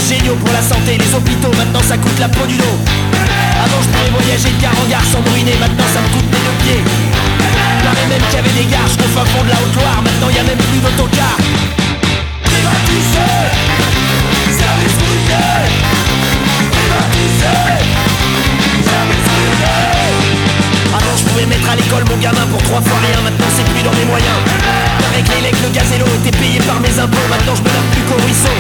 géniaux pour la santé, les hôpitaux, maintenant ça coûte la peau du dos. Avant je pouvais voyager de gare en gare sans me ruiner, maintenant ça me coûte mes deux pieds. Paraît même qu'il y avait des gares jusqu'au fin fond de la Haute-Loire, maintenant y a même plus d'autocar. Privatisé, service ruiné. Privatisé, service ruiné. Avant je pouvais mettre à l'école mon gamin pour 3 fois rien, maintenant c'est plus dans mes moyens. Avec les legs, le gaz et l'eau étaient payés par mes impôts, maintenant je me lave plus qu'au ruisseau.